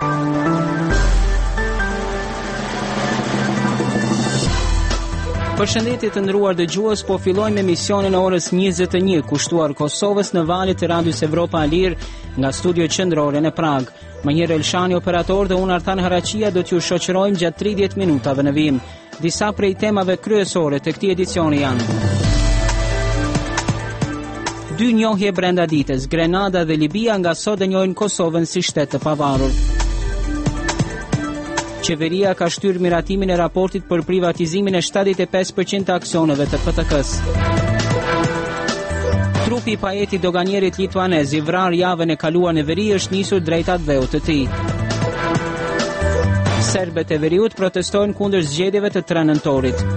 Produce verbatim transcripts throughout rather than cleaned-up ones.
Përshëndetje të nderuar dëgjues, po fillojmë emisionin e orës njëzet e një, kushtuar Kosovës në valët e Radios Evropa Alir nga studio qendrore në Prag. Manjer Elshani operator dhe unë Artan Haraqia do t'ju shoqërojmë gjatë tridhjetë minutave në vim. Disa prej temave kryesore të këtij edicioni janë: dy njohje brenda ditës, Grenada dhe Libia nga sot e njohin Kosovën si shtet të pavarur. Qeveria ka shtyrë miratimin e raportit për privatizimin e shtatëdhjetë e pesë përqind të aksioneve të P T K-s. Trupi i pajetit doganierit lituanez i vrar javën e kaluar në veri është nisur drejt atë të tij. Serbët e veriut protestojnë kundër zgjedhjeve të tre nëntorit.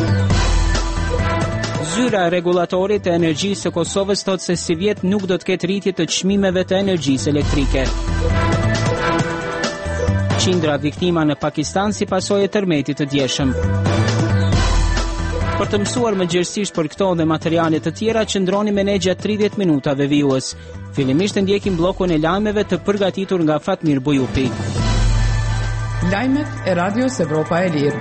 Zyra e rregullatorit të energjisë së Kosovës thotë se si vjet nuk do të ketë rritje të çmimeve të energjisë elektrike. Qindra viktima në Pakistan si pasojë e tërmetit të djeshëm. Për të mësuar më gjerësisht për këto dhe materiale të tjera, qëndroni me ne gjatë tridhjetë minutave vijues. Fillimisht ndjekim bllokun e lajmeve të përgatitur nga Fatmir Bujupi. Lajmet e Radios Evropa e Lirë.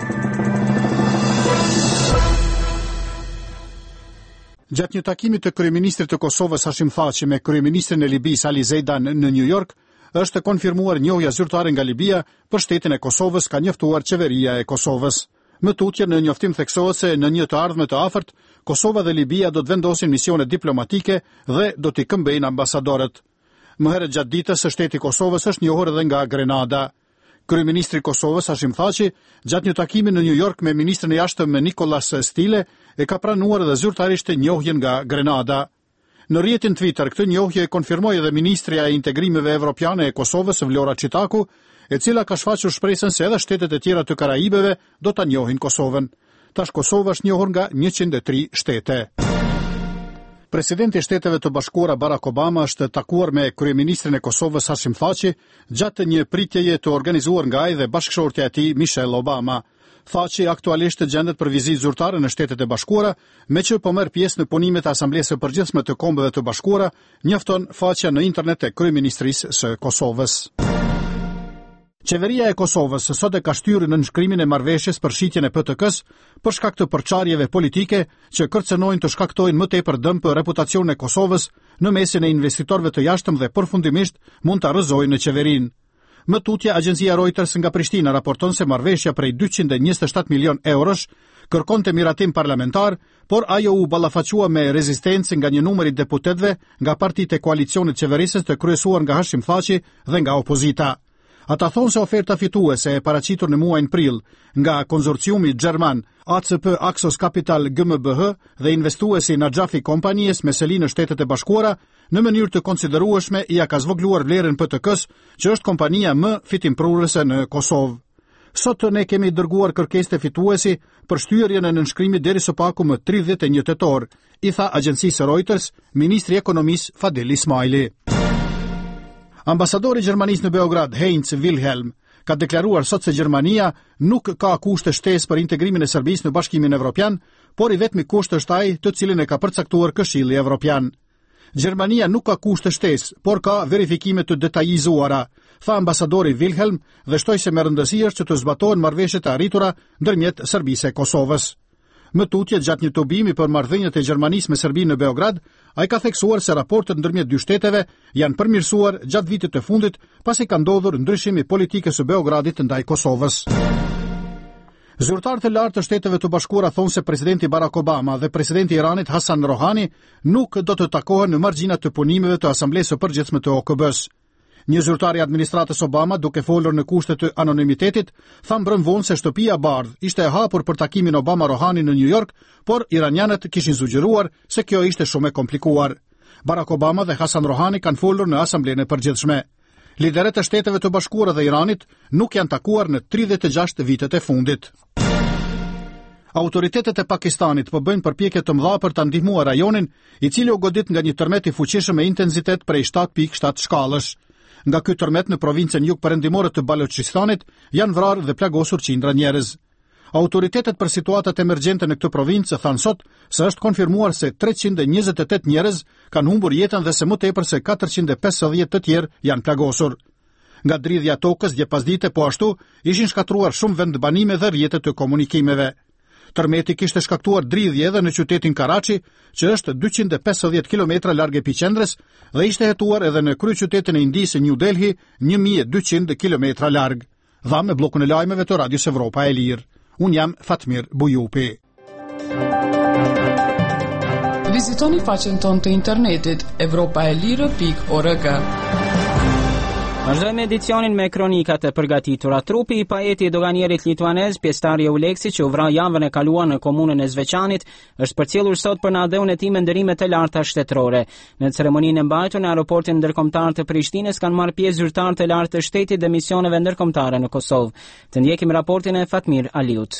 Gjatë një takimi të kryeministrit të Kosovës Hashim Thaçi me kryeministrin e Libisë Ali Zeidan në New York, është konfirmuar njohja zyrtare nga Libia për shtetin e Kosovës, ka njoftuar qeveria e Kosovës. Më tutje në njoftim theksohet se në një të ardhme të afërt, Kosova dhe Libia do të vendosin misione diplomatike dhe do t'i këmbejnë ambasadorët. Më herët gjatë ditës së shteti i Kosovës është njohur edhe nga Grenada. Kryeministri i Kosovës Hashim Thaçi, gjatë një takimi në New York me ministrin e jashtëm Nikolas Stile, e ka pranuar edhe zyrtarisht njohjen nga Grenada. Në rrjetin Twitter, këtë njohje e konfirmoi edhe ministrja e integrimeve evropiane e Kosovës, Vlora Çitaku, e cila ka shfaqur shpresën se edhe shtetet e tjera të Karajibeve do ta njohin Kosovën. Tash Kosova është njohur nga njëqind e tre shtete. Presidenti i Shteteve të Bashkuara Barack Obama është takuar me kryeministrin e Kosovës Hashim Thaçi gjatë një pritjeje të organizuar nga ai dhe bashkëshortja e tij Michelle Obama. Thaçi aktualisht gjendet për vizitë zyrtare në Shtetet e Bashkuara, me që po merr pjesë në punimet e Asamblesë së Përgjithshme të Kombeve të Bashkuara, njofton faqja në internet e kryeministrisë së Kosovës. Qeveria e Kosovës sot e ka shtyrë në nënshkrimin e marrëveshjes për shitjen e P T K-s për shkak të përçarjeve politike që kërcënojnë të shkaktojnë më tepër dëm për reputacionin e Kosovës në mesin e investitorëve të jashtëm dhe përfundimisht mund ta rrëzojnë në qeverinë. Më tutje, agjencia Reuters nga Prishtina raporton se marrëveshja prej dyqind e njëzet e shtatë milion eurosh kërkonte miratim parlamentar, por ajo u ballafaqua me rezistencë nga një numër i deputetëve nga partitë e koalicionit qeverisës të kryesuar nga Hashim Thaçi dhe nga opozita. Ata thonë se oferta fituese e paraqitur në muajin prill nga konsorciumi gjerman A C P Axos Capital G m B H dhe investuesi Najafi kompanies me seli në Shtetet e Bashkuara në mënyrë të konsiderueshme ia ka zvogluar vlerën P T K-s, që është kompania më fitimprurëse në Kosovë. Sot ne kemi dërguar kërkesë të fituesi për shtyrjen e nënshkrimit deri së paku më tridhjetë e një tetor, i tha agjencisë Reuters ministri i ekonomisë Fadel Ismaili. Ambasadori i Gjermanisë në Beograd, Heinz Wilhelm, ka deklaruar sot se Gjermania nuk ka kushte shtesë për integrimin e Serbisë në Bashkimin Evropian, por i vetmi kusht është ai të cilin e ka përcaktuar Këshilli Evropian. Gjermania nuk ka kushte shtesë, por ka verifikime të detajzuara, tha ambasadori Wilhelm dhe shtoi se me rëndësi është që të zbatohen marrëveshjet e arritura ndërmjet Serbisë e Kosovës. Më tutje, gjatë një tubimi për marrëdhëniet e Gjermanisë me Serbinë në Beograd, ai ka theksuar se raportet ndërmjet dy shteteve janë përmirësuar gjatë vitit të fundit, pasi ka ndodhur ndryshim i politikës së Beogradit ndaj Kosovës. Zyrtarët e lartë të Shteteve të Bashkuara thonë se presidenti Barack Obama dhe presidenti i Iranit Hassan Rouhani nuk do të takohen në margjinat të punimeve të Asamblesë së Përgjithshme të O K B-s. Një zyrtar i administratës Obama, duke folur në kushte të anonimitetit, tha mbrëm vonë se shtëpia e bardhë ishte e hapur për takimin Obama-Rouhani në New York, por iranianët kishin sugjeruar se kjo ishte shumë e komplikuar. Barack Obama dhe Hassan Rouhani kanë folur në Asamblenë e Përgjithshme. Liderët e Shteteve të Bashkuara dhe Iranit nuk janë takuar në tridhjetë e gjashtë vitet e fundit. Autoritetet e Pakistanit po bëjnë përpjekje të mëdha për ta ndihmuar rajonin, i cili u godit nga një tërmet i fuqishëm me intensitet prej shtatë pikë shtatë shkallësh. Nga ky tërmet në provincën jugperëndimore të Balochistanit janë vrarë dhe plagosur qindra njerëz. Autoritetet për situatat emergjente në këtë provincë thanë sot se është konfirmuar se treqind e njëzet e tetë njerëz kanë humbur jetën dhe se më tepër se katërqind e pesëdhjetë të tjerë janë plagosur. Nga dridhja e tokës dje pasdite po ashtu ishin shkatruar shumë vendbanime dhe rrjete të komunikimeve. Tërmeti kishte shkaktuar dridhje edhe në qytetin Karachi, që është dyqind e pesëdhjetë kilometra larg epiqendrës, dhe ishte hetuar edhe në kryeqytetin e Indisë New Delhi, një mijë e dyqind kilometra larg. Dha me bllokun e lajmeve të Radios Evropa e Lirë. Un jam Fatmir Bujupi. Vizitoni faqen tonë të internetit evropaelire pikë org. Vazhdojmë edicionin me kronikat e përgatitura. Trupi i pajeti i doganierit lituanez, pjesëtari Euleksi, që u vra javën e kaluar në komunën e Zveçanit, është përcjellur sot për në adheun e tij me ndërimet e larta shtetërore. Në ceremoninë e mbajtur në aeroportin ndërkombëtar të Prishtinës kanë marrë pjesë zyrtarë të lartë të shtetit dhe misioneve ndërkombëtare në Kosovë. Të ndjekim raportin e Fatmir Aliut.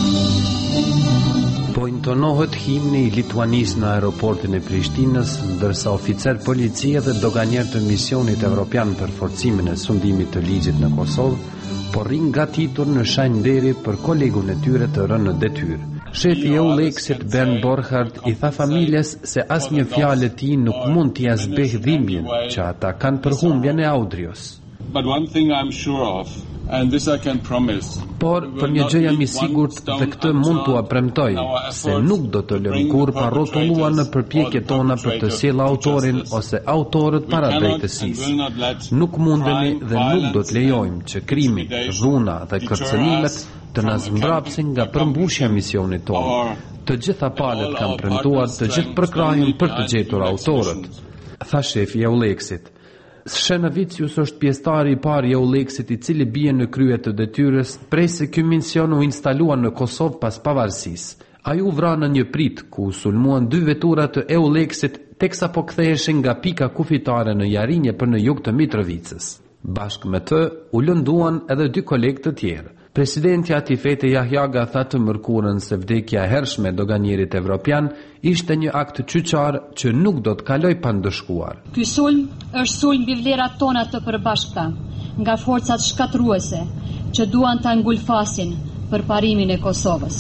Po intonohet himni i Lituanisë në aeroportin e Prishtinës, ndërsa oficer policie dhe doganier të misionit evropian për forcimin e sundimit të ligjit në Kosovë, po rrin gatitur në shanjderi për kolegun e tyre të rënë në detyrë. Shefi e Euleksit Bernd Borchardt i tha familjes se asnjë fjalë e tij nuk mund t'i zbeh dhimbjen që ata kanë për humbjen e Audrios. But one thing I'm sure of, and this I can promise. Por për një gjë jam i sigurt dhe këtë mund t'ua premtoj, se nuk do të lëm kurrë pa rrotulluar në përpjekjet tona për të sjellë autorin ose autorët para drejtësisë. Nuk mundemi dhe nuk do të lejojmë që krimi, dhuna dhe kërcënimet të na zmbrapsin nga përmbushja e misionit tonë. Të gjitha palët kanë premtuar të gjithë përkrahin për të gjetur autorët, tha shefi i Euleksit. Shënavicius është pjesëtari i parë i Euleksit i cili bie në krye të detyrës prej se ky mision u instalua në Kosovë pas pavarësisë. Ai u vra në një prit ku u sulmuan dy vetura të Euleksit teksa po ktheheshin nga pika kufitare në Jarinje për në jug të Mitrovicës. Bashkë me të u lënduan edhe dy kolegë të tjerë. Presidenti Atifete Jahjaga tha të mërkurën se vdekja e hershme e doganierit evropian ishte një akt qyqar që nuk do të kaloj pa ndëshkuar. Ky sulm është sulm mbi vlerat tona të përbashkëta nga forcat shkatruese që duan ta ngulfasin përparimin e Kosovës,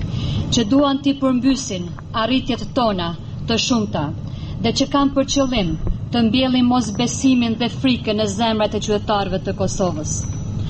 që duan t'i përmbysin arritjet tona të shumta dhe që kanë për qëllim të mbjellin mosbesimin dhe frikën në zemrat e qytetarëve të Kosovës,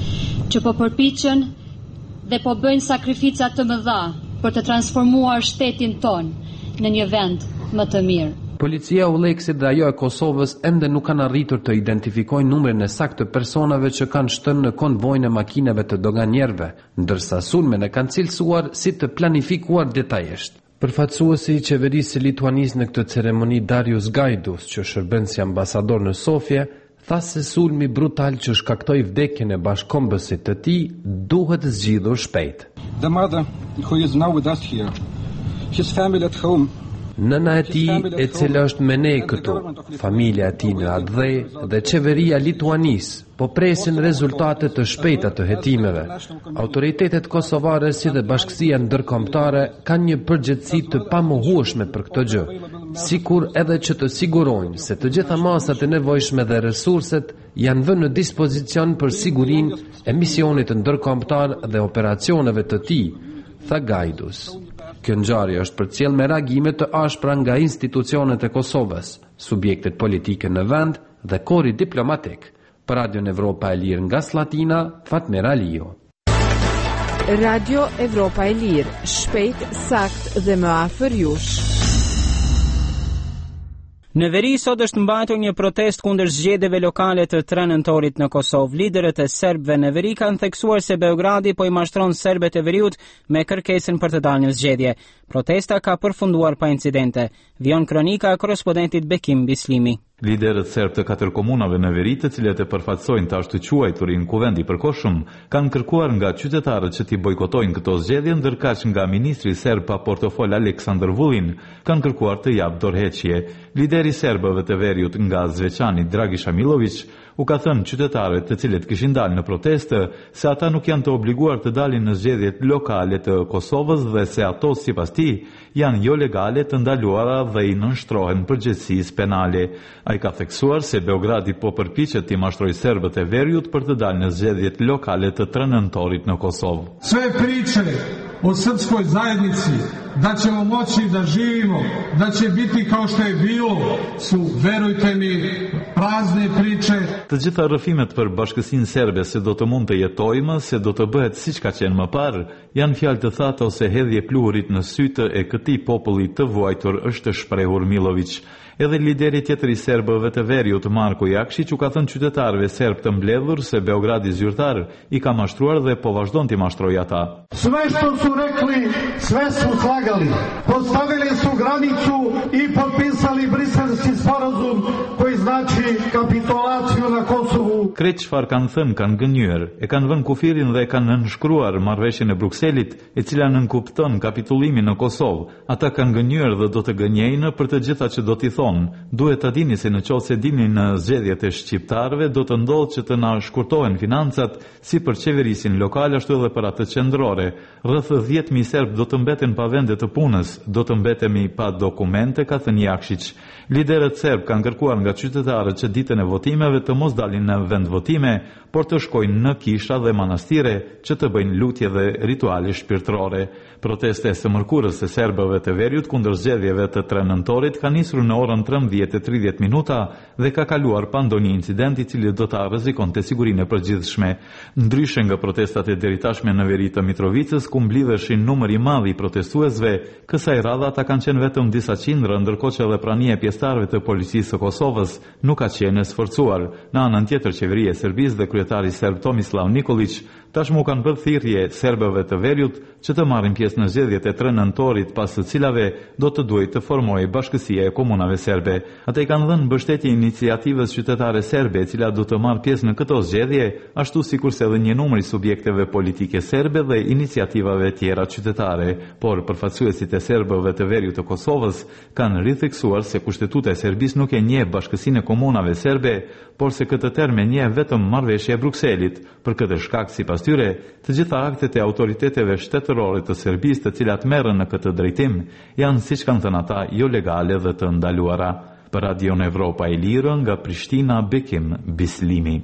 që po përpiqen dhe po bëjnë sakrifica të mëdha për të transformuar shtetin ton në një vend më të mirë. Policia Euleksit dhe ajo e Kosovës ende nuk kanë arritur të identifikojnë numrin e saktë të personave që kanë shtënë në konvojnë e makineve të doganierëve, ndërsa sulmen e kanë cilësuar si të planifikuar detajisht. Përfaqësuesi i qeverisë lituanisë në këtë ceremoni Darius Gaidus, që shërben si ambasador në Sofje, tha se sulmi brutal që shkaktoi vdekjen e bashkëkombësit të tij duhet zgjidhur shpejt. The mother who is now with us here, his family at home. Nëna e tij e cila është me ne këtu, familja e tij në Adhe dhe qeveria lituanisë po presin rezultate të shpejta të hetimeve. Autoritetet kosovare si dhe bashkësia ndërkombëtare kanë një përgjegjësi të pamohueshme për këtë gjë, sikur edhe që të sigurojnë se të gjitha masat e nevojshme dhe resurset janë vënë në dispozicion për sigurinë e misionit ndërkombëtar dhe operacioneve të tij, tha Gaidus. Kjo ngjarje është përcjell me reagime të ashpra nga institucionet e Kosovës, subjektet politike në vend dhe kori diplomatik. Për Radion Evropa e Lirë nga Slatina, Fatmir Aliu. Radio Evropa e Lirë, shpejt, sakt dhe më afër jush. Në veri sot është mbajtur një protest kundër zgjedhjeve lokale të tre nëntorit në Kosovë. Liderët e serbëve në veri kanë theksuar se Beogradi po i mashtron serbët e veriut me kërkesën për të dalë në zgjedhje. Protesta ka përfunduar pa incidente. Vion kronika e korrespondentit Bekim Bislimi. Liderët serb të katër komunave në veri, të cilët e përfaqësojnë tash të quajturin Kuvend i Përkohshëm, kanë kërkuar nga qytetarët që t'i bojkotojnë këto zgjedhje, ndërkaq nga ministri serb pa portofol Aleksandar Vulin kanë kërkuar të japë dorëheqje. Lideri i serbëve të veriut nga Zveçani, Dragiša Milović, u ka thënë qytetarëve të cilët kishin dalë në protestë se ata nuk janë të obliguar të dalin në zgjedhjet lokale të Kosovës dhe se ato sipas tij janë jo legale, të ndaluara dhe i nënshtrohen përgjegjësisë penale. Ai ka theksuar se Beogradi po përpiqet t'i mashtrojë serbët e veriut për të dalë në zgjedhjet lokale të tre nëntorit në Kosovë. Sve priče o srpskoj zajednici da ćemo moći da živimo, da će biti kao što je bilo, su, verujte mi, prazne priče. Të gjitha rrëfimet për bashkësinë serbe se do të mund të jetojmë, se do të bëhet siç ka qenë më parë, janë fjalë të thata ose hedhje pluhurit në sytë e këtij populli të vuajtur, është shprehur Milović. Edhe lideri tjetër i serbëve të Veriut, Marko Jakšić, u ka thënë qytetarëve serb të mbledhur se Beogradi zyrtar i ka mashtruar dhe po vazhdon t'i mashtrovë ata. Sve što su rekli, sve su slagali. Postavili su granicu i potpisali Briselski sporazum koji znači kapitulaciju na Kosovu. Krejt çfarë kanë thënë kanë gënjur, e kanë vënë kufirin dhe e kanë nënshkruar marrëveshjen e Brukselit, e cila nënkupton kapitullimin në Kosovë. Ata kanë gënjur dhe do të gënjejnë për të gjitha që do t'i thonë. Duhet të dini se në qoftë se dini në zgjedhjet e shqiptarëve do të ndodhë që të na shkurtohen financat si për qeverisin lokal ashtu edhe për atë qendrore. Rreth dhjetë mijë serb do të mbeten pa vende të punës, do të mbetemi pa dokumente, ka thënë Jakšić. Liderët serb kanë kërkuar nga qytetarët që ditën e votimeve të mos dalin në vend votime, por të shkojnë në kisha dhe manastire që të bëjnë lutje dhe rituale shpirtërore. Proteste së mërkurës së serbëve të Veriut kundër zgjedhjeve të tre nëntorit ka nisur në orën trembëdhjetë e tridhjetë minuta dhe ka kaluar pa ndonjë incident i cili do ta rrezikonte sigurinë e përgjithshme. Ndryshe nga protestat e deri tashme në veri të Mitrovicës, ku mblidheshin numër i madh i protestuesve, kësaj radhe ata kanë qenë vetëm disa qindra, ndërkohë që edhe prania e pjesëtarëve të policisë së Kosovës nuk ka qenë e sforcuar. Në anën tjetër, qeveria e Serbisë dhe kryetari serb Tomislav Nikolić tashmë u kanë bërë thirrje serbëve të Veriut që të marrin pjesë në zgjedhjet e tre nëntorit, pas së cilave do të duhej të formojë bashkësia e komunave serbe. Ata i kanë dhënë mbështetje iniciativës qytetare serbe, e cila do të marrë pjesë në këto zgjedhje, ashtu sikurse edhe një numër i subjekteve politike serbe dhe iniciativave tjera qytetare, por përfaqësuesit e serbëve të Veriut të Kosovës kanë ritheksuar se kushtetuta e Serbisë nuk e njeh bashkësinë e komunave serbe, por se këtë term e njeh vetëm marrëveshja e Brukselit. Për këtë shkak, sipas tyre, të gjitha aktet e autoriteteve shtetërore të Serbisë të cilat merren në këtë drejtim janë, siç kanë thënë ata, jo legale dhe të ndaluara. Për Radion Evropa e Lirë, nga Prishtina, Bekim Bislimi.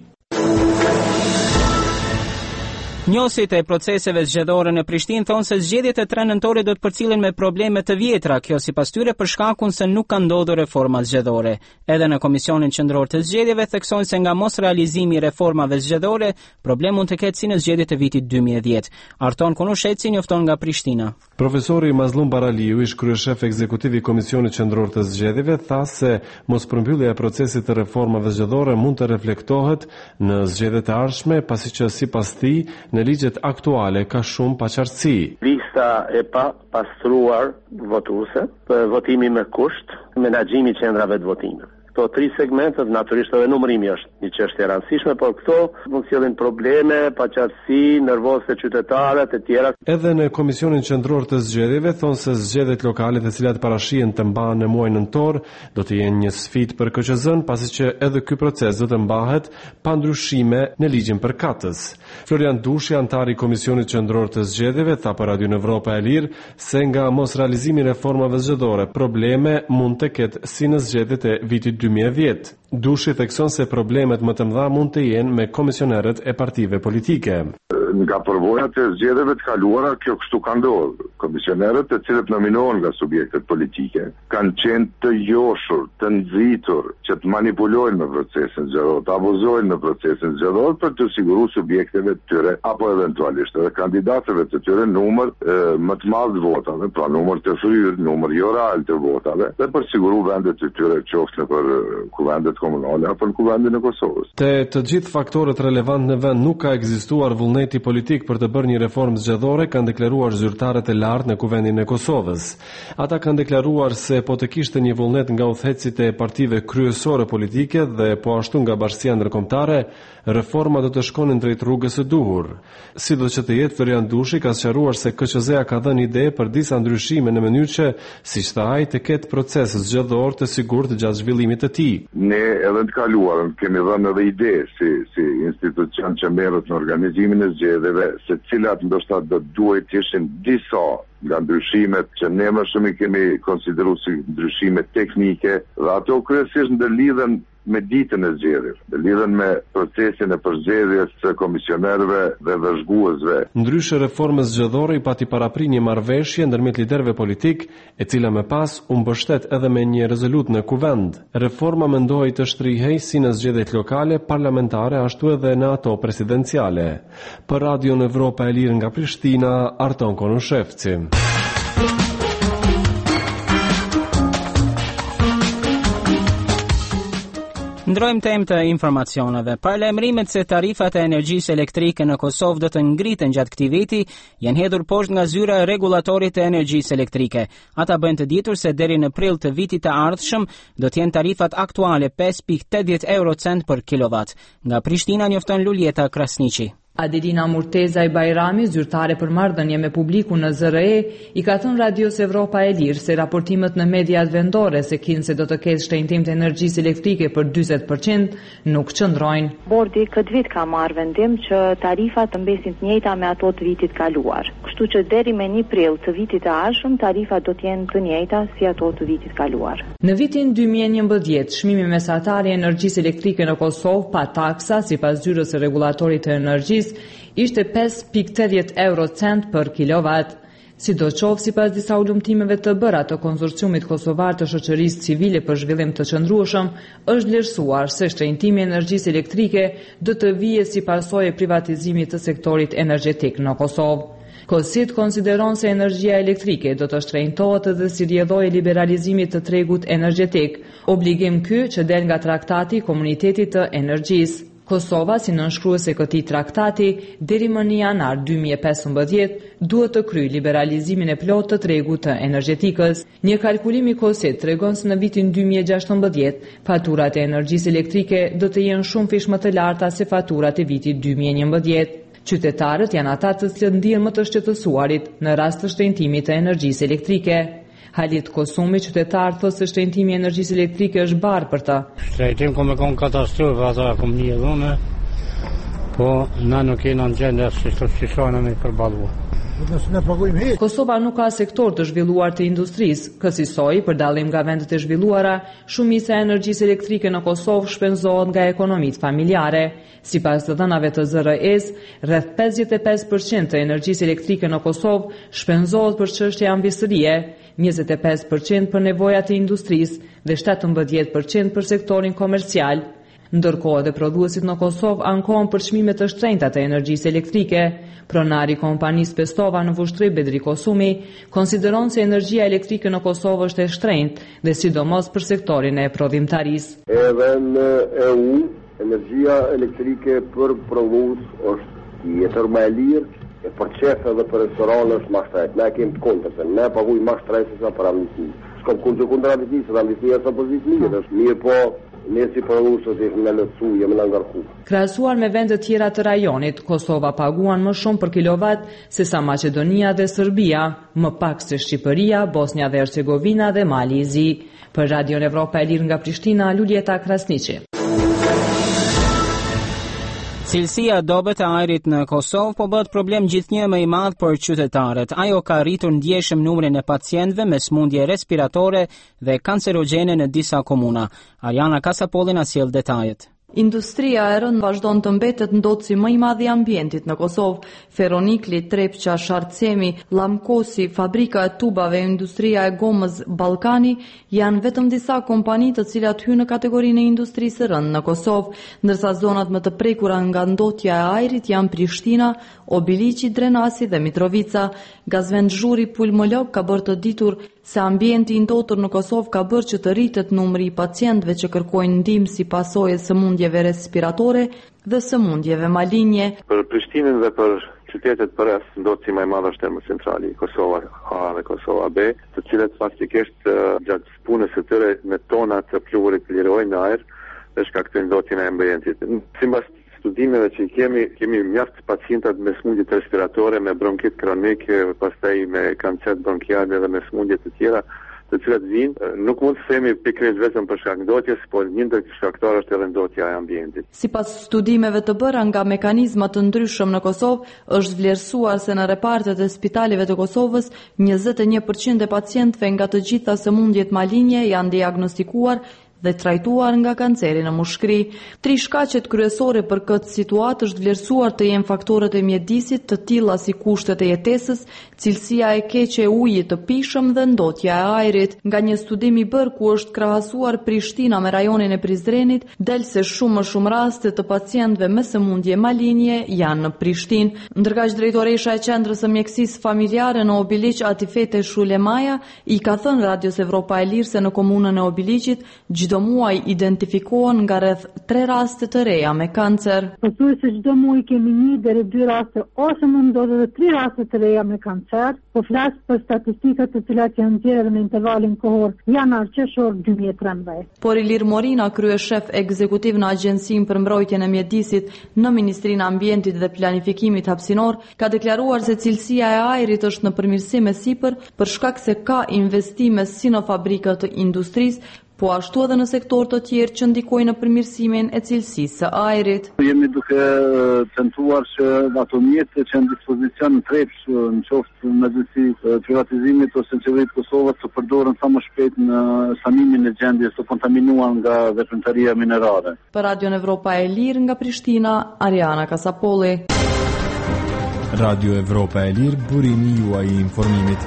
Njohësit e proceseve zgjedhore në Prishtinë thonë se zgjedhjet e tre nëntorit do të përcillen me probleme të vjetra, kjo sipas tyre për shkakun se nuk ka ndodhur reforma zgjedhore. Edhe në Komisionin Qendror të Zgjedhjeve theksojnë se nga mos realizimi i reformave zgjedhore, problem mund të ketë si në zgjedhjet e vitit dy mijë e dhjetë. Arton Konusheci njofton nga Prishtina. Profesori Mazlum Baraliu, ish kryeshef ekzekutiv i Komisionit Qendror të Zgjedhjeve, tha se mospërmbyllja e procesit të reformave zgjedhore mund të reflektohet në zgjedhjet e ardhshme, pasi që sipas tij në ligjet aktuale ka shumë paqartësi. Lista e pa pastruar votuese, votimi me kusht, menaxhimi i qendrave të votimit. Këto tri segmentet, natyrisht edhe numërimi është një çështje e rëndësishme, por këto mund të sjellin probleme, paqartësi, nervozë qytetarët e tjera. Edhe në Komisionin Qendror të Zgjedhjeve thonë se zgjedhjet lokale të cilat parashihen të mbahen në muajin nëntor do të jenë një sfidë për K Q Z-n, pasi që edhe ky proces do të mbahet pa ndryshime në ligjin përkatës. Florian Dushi, antar i Komisionit Qendror të Zgjedhjeve, tha për Radio Evropa e Lirë se nga mos realizimi i reformave zgjedhore probleme mund të ketë si në zgjedhjet e vitit dy mijë e dhjetë. Dushi thekson se problemet më të mëdha mund të jenë me komisionerët e partive politike. Nga përvojat e zgjedhjeve të kaluara, kjo kështu ka ndodhur. Komisionerët, të cilët nominohen nga subjektet politike, kanë qenë të joshur, të nxitur që të manipulojnë në procesin zgjedhor, të abuzojnë në procesin zgjedhor për të siguruar subjekteve të tyre apo eventualisht edhe kandidatëve të tyre numër e, më të madh të votave, pra numër të fryrë, numër jo real të votave, dhe për siguruar vendet të tyre qoftë në për kuvendet komunale apo në kuvendin e Kosovës. Te të gjithë faktorët relevant në vend nuk ka ekzistuar vullneti politik për të bërë një reformë zgjedhore, kanë deklaruar zyrtarët e lartë në kuvendin e Kosovës. Ata kanë deklaruar se po të kishte një vullnet nga udhëheqësit e partive kryesore politike dhe po ashtu nga Bashkia Ndërkombëtare, reforma do të shkonin drejt rrugës së duhur. Sido që të jetë, Florian Dushi ka sqaruar se K Q Z-a ka dhënë ide për disa ndryshime në mënyrë që, siç tha ai, të ketë proces zgjedhor të sigurt gjatë zhvillimit të tij. Ne edhe të kaluarën kemi dhënë edhe ide si si institucion që merret në organizimin e zgjedhjeve, se cilat ndoshta do duhet të ishin disa nga ndryshimet që ne më shumë i kemi konsideruar si ndryshime teknike, dhe ato kryesisht ndërlidhen me ditën e zgjedhjeve, lidhen me procesin e përzgjedhjes së komisionerëve dhe vëzhguesve. Ndryshe reformës zgjedhore i pati parapri një marrëveshje ndërmjet liderëve politik, e cila më pas u mbështet edhe me një rezolut në kuvend. Reforma mendohej të shtrihej si në zgjedhjet lokale, parlamentare, ashtu edhe në ato presidenciale. Për Radion Evropa e Lirë nga Prishtina, Arton Konushevci. Ndrojmë temë të informacioneve. Paralajmërimet se tarifat e energjisë elektrike në Kosovë do të ngriten gjatë këtij viti janë hedhur poshtë nga zyra e rregullatorit të energjisë elektrike. Ata bëjnë të ditur se deri në prill të vitit të ardhshëm do të jenë tarifat aktuale pesë pikë tetëdhjetë eurocent për kilovat. Nga Prishtina njofton Luljeta Krasniqi. Adelina Murteza Bajrami, zyrtare për marrëdhënie me publikun në Z R E, i ka thënë Radios Evropa e Lirë se raportimet në mediat vendore se kinse do të ketë shtrenjtim të energjisë elektrike për njëzet përqind nuk qëndrojnë. Bordi këtë vit ka marrë vendim që tarifat të mbesin të njëjta me ato të vitit kaluar. Kështu që deri me një prill të vitit të ardhshëm tarifat do të jenë të njëjta si ato të vitit kaluar. Në vitin dy mijë e njëmbëdhjetë, çmimi mesatar i energjisë elektrike në Kosovë pa taksa sipas zyrës së rregullatorit të energjisë ishte pesë pikë tetëdhjetë eurocent për kilovat. Sidoqoftë, sipas disa ulëmtimeve të bëra të konsorciumit kosovar të shoqërisë civile për zhvillim të qëndrueshëm, është vlerësuar se shtrenjtimi i energjisë elektrike do të vijë si pasojë e privatizimit të sektorit energjetik në Kosovë. Kosit konsideron se energjia elektrike do të shtrenjtohet edhe si rrjedhojë e liberalizimit të tregut energjetik, obligim ky që del nga traktati i Komunitetit të Energjisë. Kosova, si nënshkruese këtij traktati, deri më në janar dy mijë e pesëmbëdhjetë duhet të kryejë liberalizimin e plotë të tregut të energjetikës. Një kalkulim i Kosit tregon se në vitin dy mijë e gjashtëmbëdhjetë faturat e energjisë elektrike do të jenë shumë fish më të larta se faturat e vitit dy mijë e njëmbëdhjetë. Qytetarët janë ata të cilët ndihen më të shqetësuarit në rast të shtrenjtimit të energjisë elektrike. Halit Kosumi, qytetar, thotë se shtrenjtimi i energjisë elektrike është barë për ta. Shtrenjtim ka me kon katastrofë, ata kom një dhune, po na nuk jena në gjendje se të shona me përballuar. Kosova nuk ka sektor të zhvilluar të industrisë, kësaj për dallim nga vendet e zhvilluara, shumica e energjisë elektrike në Kosovë shpenzohet nga ekonomitë familjare. Sipas të dhënave të Z R E-s, rreth pesëdhjetë e pesë përqind të energjisë elektrike në Kosovë shpenzohet për çështje ambjestërie, njëzet e pesë përqind për nevojat e industrisë dhe shtatëmbëdhjetë përqind për sektorin komercial. Ndërkohë edhe prodhuesit në Kosovë ankohen për çmime të shtrenjta të energjisë elektrike. Pronari i kompanisë Pestova në Vushtri, Bedri Kosumi, konsideron se energjia elektrike në Kosovë është e shtrenjtë dhe sidomos për sektorin e prodhimtarisë. Edhe në E U, energjia elektrike për prodhues është jetër më e lirë, e për qef edhe për restoran është më shtrenjtë. Ne kemi të kontër, ne paguajmë më shtrenjtë se për amnisti. S'kam kundër kundër amnistisë, amnistia është opozitë, është mirë, po ne si prodhuesët jemi në lëtsu, jemi në ngarku. Krahasuar me vende të tjera të rajonit, Kosova paguan më shumë për kilovat se sa Maqedonia dhe Serbia, më pak se Shqipëria, Bosnia dhe Hercegovina dhe Mali i Zi. Për Radion Evropa e Lirë nga Prishtina, Luljeta Krasniqi. Cilësia e dobët e ajrit në Kosovë po bëhet problem gjithnjë më i madh për qytetarët. Ajo ka rritur ndjeshëm numrin e pacientëve me sëmundje respiratore dhe kancerogjene në disa komuna. Ariana Kasapolli na sjell detajet. Industria e rënë vazhdon të mbetet ndotësi më i madh i ambientit në Kosovë. Feronikli, Trepqa, Sharcemi, Llamkosi, fabrika e tubave, industria e gomës Ballkani janë vetëm disa kompani të cilat hynë në kategorinë e industrisë së rënë në Kosovë, ndërsa zonat më të prekura nga ndotja e ajrit janë Prishtina, Obiliqi, Drenasi dhe Mitrovica. Gazvend Zhuri, pulmolog, ka bërë të ditur se ambienti i ndotur në Kosovë ka bërë që të rritet numri i pacientëve që kërkojnë ndihmë si pasojë e sëmundjeve respiratore dhe sëmundjeve malinje. Për Prishtinën dhe për qytetet përreth ndotësi më i madh është termocentrali Kosova A dhe Kosova B, të cilat faktikisht gjatë punës së tyre me tona të pluhurit lirojnë në ajër dhe shkaktojnë ndotjen e ambientit. Sipas studimeve që kemi, kemi mjaft pacientat me sëmundje respiratore, me bronkit kronik, pastaj me kancer bronkial dhe me sëmundje të tjera, të cilat vijnë, nuk mund të themi pikërisht vetëm për shkak ndotjes, por një ndër shkaktarë është edhe ndotja e ambientit. Sipas studimeve të bëra nga mekanizma të ndryshëm në Kosovë, është vlerësuar se në repartet e spitaleve të Kosovës, njëzet e një përqind e pacientëve nga të gjitha sëmundjet malinje janë diagnostikuar dhe trajtuar nga kanceri në mushkëri. Tri shkaqet kryesore për këtë situatë është vlerësuar të jenë faktorët e mjedisit, të tilla si kushtet e jetesës, cilësia e keqe e ujit të pishëm dhe ndotja e ajrit. Nga një studim i bërë ku është krahasuar Prishtina me rajonin e Prizrenit, del se shumë më shumë raste të pacientëve me sëmundje malinje janë në Prishtinë. Ndërkaq drejtoresha e Qendrës së Mjekësisë Familjare në Obiliq, Atifete Shulemaja, i ka thënë Radios Evropa e Lirë se në komunën e Obiliqit çdo muaj identifikohen nga rreth tre raste të reja me kancer. Pothuajse çdo muaj kemi një deri dy raste ose mund ndodhet edhe tre raste të reja me kancer. Po flas për statistikat të cilat janë nxjerrë në intervalin kohor janar-qershor dy mijë e trembëdhjetë. Por Ilir Morina, kryeshef ekzekutiv në Agjencinë për Mbrojtjen e Mjedisit në Ministrinë e Ambientit dhe Planifikimit Hapësinor, ka deklaruar se cilësia e ajrit është në përmirësim e sipër për shkak se ka investime si në fabrika të industrisë, po ashtu edhe në sektor të tjerë që ndikojnë në përmirësimin e cilësisë së ajrit. Jemi duke tentuar që ato mjetet që në dispozicion në trepsh, në qoftë mezësi privatizimit ose në qeveritë Kosovës të përdoren sa më shpejt në sanimin e gjendjes të kontaminuar nga veprimtaria minerale. Për Radion Evropa e Lirë nga Prishtina, Ariana Kasapolli. Radio Evropa e Lirë, burimi juaj i informimit.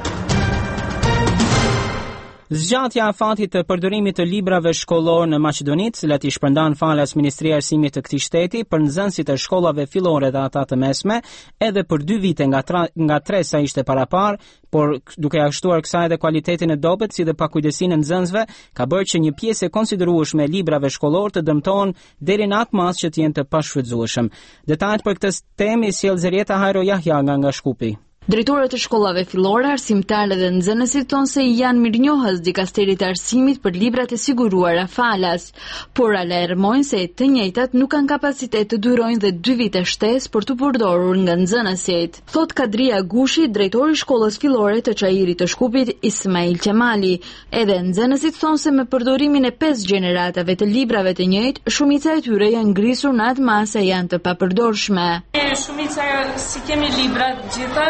Zgjatja e afatit të përdorimit të librave shkollor në Maqedoni, të cilat i shpërndan falas Ministria e Arsimit të këtij shteti për nxënësit e shkollave fillore dhe ata të mesme, edhe për dy vite nga, tra, nga tre sa ishte parapar, por duke ashtuar kësaj edhe cilëtetin e dobët si dhe pakujdesinë e nxënësve, ka bërë që një pjesë e konsiderueshme e librave shkollor të dëmtohen deri në atë mas që të jenë të pashfrytzueshëm. Detajet për këtë temë sjell Zerieta Hajro Jahja nga nga Shkupi. Drejtorët e shkollave fillore, arsimtarët dhe nxënësit thonë se janë mirënjohës dikasterit të arsimit për librat e siguruara falas, por alarmojnë se të njëjtat nuk kanë kapacitet të durojnë dhe dy vite shtesë për të përdorur nga nxënësit. Thot Kadria Gushi, drejtori i shkollës fillore të Çajirit të Shkupit, Ismail Qemali. Edhe nxënësit thonë se me përdorimin e pesë gjeneratave të librave të njëjtë, shumica e tyre janë ngrisur në atë masë janë të papërdorshme. Shumica si kemi libra gjitha,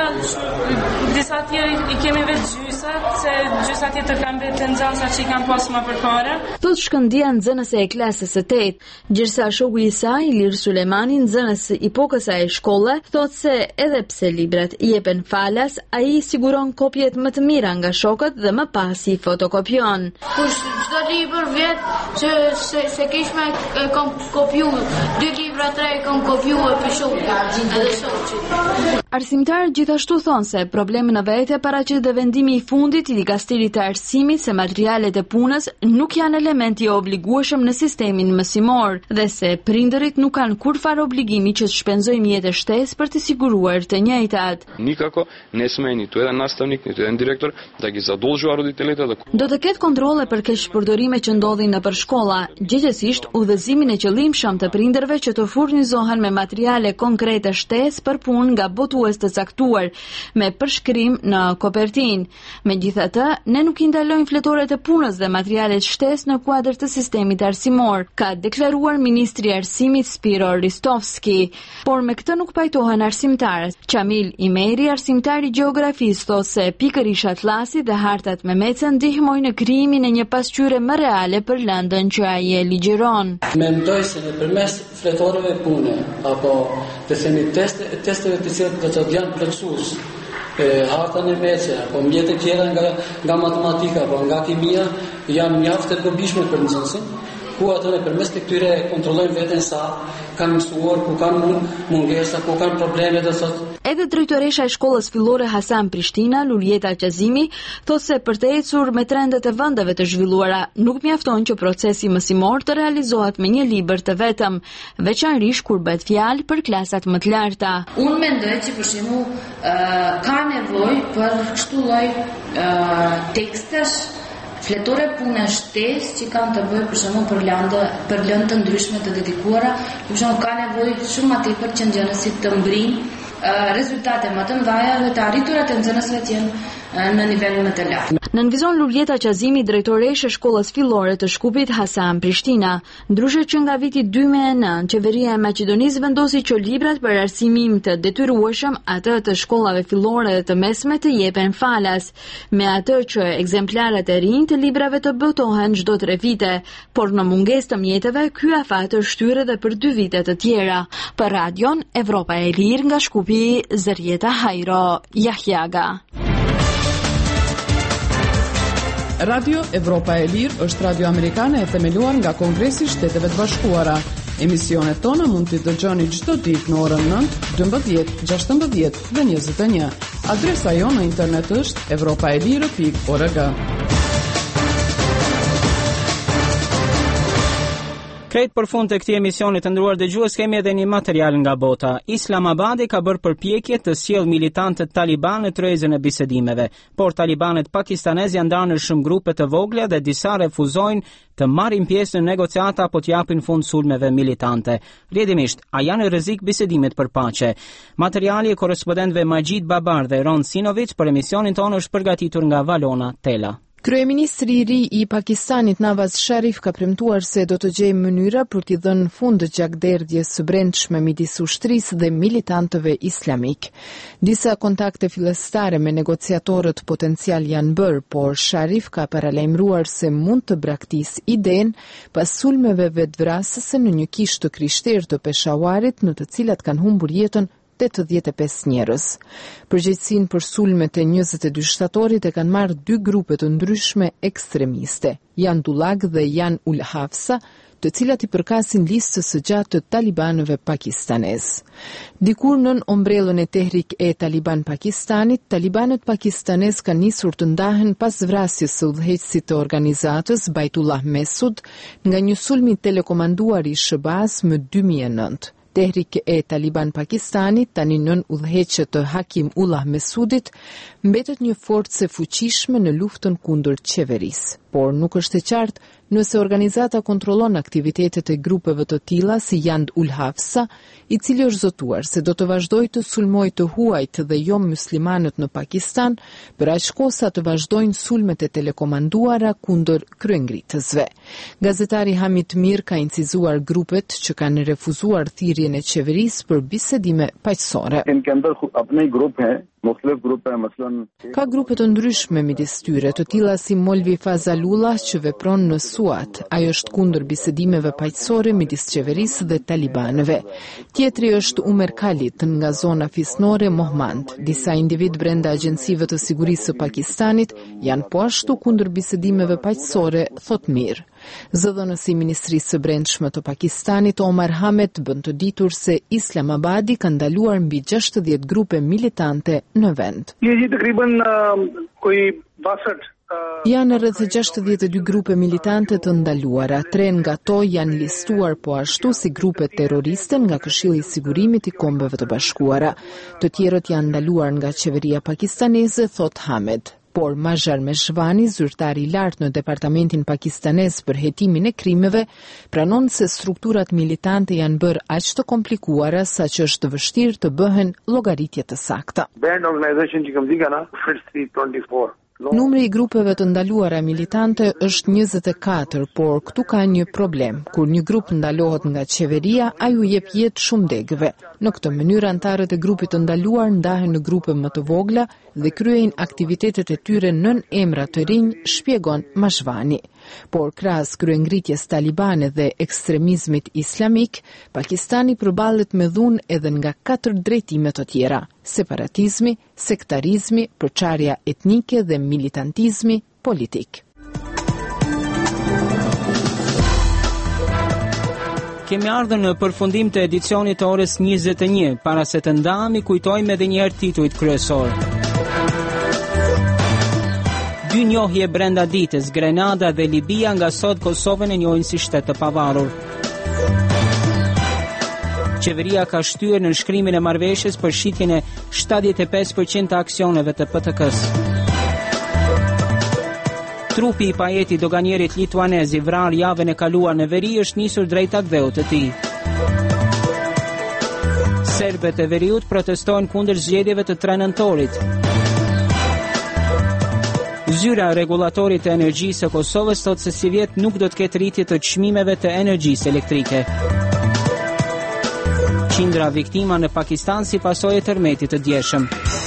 disa tjerë i kemi vetë gjysat, se gjysat tjetër kanë vetë nxënësa që i kanë pasur më përpara. Thot shkëndia nxënëse e klasës së tetë, gjërsa shoku i saj, Ilir Sulemani, nxënës i pokës së shkolle, thot se edhe pse librat i jepen falas, ai siguron kopjet më të mira nga shokët dhe më pas i fotokopion. Kur çdo libër vjet që se, se kish me kam kopjuar, dy libra tre kam kopjuar për shokët, edhe shoqit. Arsimtarët gjithashtu thonë se problemi në vete paraqet dhe vendimi i fundit i dikasterit të arsimit se materialet e punës nuk janë elementi obligueshëm në sistemin mësimor dhe se prindërit nuk kanë kurfar obligimi që të shpenzojnë jetë shtesë për të siguruar të njëjtat. Nikako ne sme niti jedan nastavnik, niti jedan direktor da ги задолжува родителите да Do të ketë kontrolle për keq përdorime që ndodhin nëpër shkolla, gjithsesi udhëzimin e qëllimshëm të prindërve që të furnizohen me materiale konkrete shtesë për punë nga botues të caktuar me përshkrim në kopertinë. Megjithatë, ne nuk i ndalojmë fletoret e punës dhe materialet shtesë në kuadër të sistemit arsimor, ka deklaruar ministri i Arsimit Spiro Ristovski. Por me këtë nuk pajtohen arsimtarët. Qamil Imeri, arsimtar i gjeografisë, thotë se pikërisht atlasi dhe hartat me mece ndihmojnë në krijimin e një pasqyre më reale për lëndën që ai e ligjeron. Mendoj se nëpërmes fletoreve pune apo të themi teste, testeve të cilat do të janë plotësues, harta në mece apo mjete tjera nga nga matematika apo nga kimia janë mjaft të dobishme për nxënësin, ku ato nëpërmes të këtyre kontrollojnë veten sa kanë mësuar, ku kanë mungesa, ku kanë probleme dhe thotë. Edhe drejtoresha e shkollës fillore Hasan Prishtina, Luljeta Qazimi, thotë se për të ecur me trendet e vendeve të zhvilluara, nuk mjafton që procesi mësimor të realizohet me një libër të vetëm, veçanërisht kur bëhet fjalë për klasat më të larta. Unë mendoj që për shembull ka nevojë për kështu lloj tekstesh, fletore pune shtesë që kanë të bëjë për shembull për lëndë, për lëndë të ndryshme të dedikuara, për shembull ka nevojë shumë më tepër që nxënësit të mbrijnë rezultate më të mëdha dhe të arriturat e nxënësve të jenë në nivel më të lartë. Nënvizon Luljeta Qazimi, drejtoreshe e shkollës fillore të Shkupit Hasan Prishtina. Ndryshe që nga viti dy mijë e nëntë, qeveria e Maqedonisë vendosi që librat për arsimim të detyrueshëm atë të shkollave fillore dhe të mesme të jepen falas, me atë që ekzemplaret e rinj të librave të botohen çdo tre vite, por në mungesë të mjeteve, ky afat është shtyr edhe për dy vite të tjera. Për radion Evropa e Lirë nga Shkupi, Zërjeta Hajro, Jahjaga. Radio Evropa e Lirë është radio amerikane e themeluar nga Kongresi i Shteteve të Bashkuara. Emisionet tona mund t'i dëgjoni çdo ditë në orën nëntë, dymbëdhjetë, gjashtëmbëdhjetë dhe njëzet e një. Adresa jonë në internet është evropaelire pikë org. Krejt për fund të këtij emisioni të nderuar dëgjues, kemi edhe një material nga bota. Islamabadi ka bërë përpjekje të sjellë militantët taliban në tryezën e bisedimeve, por talibanët pakistanez janë ndarë në shumë grupe të vogla dhe disa refuzojnë të marrin pjesë në negociata apo të japin fund sulmeve militante. Rrjedhimisht, a janë rrezik bisedimet për paqe? Materiali e korrespondentëve Majid Babar dhe Ron Sinovic për emisionin tonë është përgatitur nga Valona Tela. Kryeministri i ri i Pakistanit Nawaz Sharif ka premtuar se do të gjejë mënyra për t'i dhënë fund gjakderdhjes së brendshme midis ushtrisë dhe militantëve islamik. Disa kontakte fillestare me negociatorët potencial janë bërë, por Sharif ka paralajmëruar se mund të braktisë idenë pas sulmeve vetvrasëse në një kishë të krishterë të Peshawarit, në të cilat kanë humbur jetën tetëdhjetë e pesë njerëz. Përgjegjësinë për sulmet e njëzet e dy shtatorit e kanë marrë dy grupe të ndryshme ekstremiste, Jan Dullag dhe Jan Ul Hafsa, të cilat i përkasin listës së gjatë të talibanëve pakistanez. Dikur nën ombrellën e Tehrik e Taliban Pakistanit, talibanët pakistanez kanë nisur të ndahen pas vrasjes së udhëheqësit të organizatës Baitullah Mesud nga një sulm i telekomanduar i S B A-s më dy mijë e nëntë. Tehrik e Taliban Pakistanit, tani nën udhëheqje të Hakim Ullah Mesudit, mbetet një forcë e fuqishme në luftën kundër qeverisë, por nuk është e qartë nëse organizata kontrollon aktivitetet e grupeve të tilla si Jan Ul Hafsa, i cili është zotuar se do të vazhdojë të sulmojë të huajt dhe jo muslimanët në Pakistan, për aq kohë sa të vazhdojnë sulmet e telekomanduara kundër kryengritësve. Gazetari Hamid Mir ka incizuar grupet që kanë refuzuar thirrjen e qeverisë për bisedime paqësore. Ka grupe të ndryshme midis tyre, të tilla si Molvi Fazalullah që vepron në Suat. Ai është kundër bisedimeve paqësore midis qeverisë dhe talibanëve. Tjetri është Umer Khalid nga zona fisnore Mohmand. Disa individ brenda agjencive të sigurisë së Pakistanit janë po ashtu kundër bisedimeve paqësore, thot Mir. Zëdhënësi i Ministrisë së Brendshme të Pakistanit Omar Hamed bën të ditur se Islamabadi ka ndaluar mbi gjashtëdhjetë grupe militante në vend. Janë rreth gjashtëdhjetë e dy grupe militante të ndaluara. Tre nga to janë listuar po ashtu si grupe terroriste nga Këshilli i Sigurimit i Kombeve të Bashkuara. Të tjerët janë ndaluar nga qeveria pakistaneze, thot Hamed. Por Mazhar Meshvani, zyrtari i lartë në departamentin pakistanez për hetimin e krimeve, pranon se strukturat militante janë bërë aq të komplikuara sa që është vështirë të bëhen llogaritje të sakta. Numri i grupeve të ndaluara militante është njëzet e katër, por këtu ka një problem. Kur një grup ndalohet nga qeveria, ai u jep jetë shumë degëve. Në këtë mënyrë antarët e grupit të ndaluar ndahen në grupe më të vogla dhe kryejnë aktivitetet e tyre nën emra të rinj, shpjegon Mashvani. Por krahas kryengritjes talibane dhe ekstremizmit islamik, Pakistani përballet me dhunë edhe nga katër drejtime të tjera: separatizmi, sektarizmi, përçarja etnike dhe militantizmi politik. Kemi ardhur në përfundim të edicionit të orës njëzet e një. Para se të ndahemi, kujtojmë edhe një herë titujt kryesor. Dy njohje brenda ditës, Grenada dhe Libia nga sot Kosovën e njohin si shtet të pavarur. Qeveria ka shtyrë në nënshkrimin e marrëveshjes për shitjen e shtatëdhjetë e pesë përqind të aksioneve të P T K-s. Trupi i pajetit doganierit lituanez i vrarë javën e kaluar në veri është nisur drejt akdheut të tij. Serbët e veriut protestojnë kundër zgjedhjeve të tre nëntorit. Zyra rregullatorit të energjisë së Kosovës thotë se si vjet nuk do të ketë rritje të çmimeve të energjisë elektrike. Qindra viktima në Pakistan si pasojë e tërmetit të djeshëm.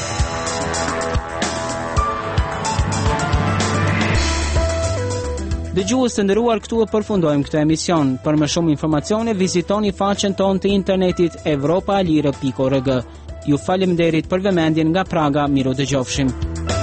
Dëgjues të nderuar, këtu e përfundojmë këtë emision. Për më shumë informacione vizitoni faqen tonë të internetit evropaalire punkt org. Ju faleminderit për vëmendjen nga Praga, miru dëgjofshim.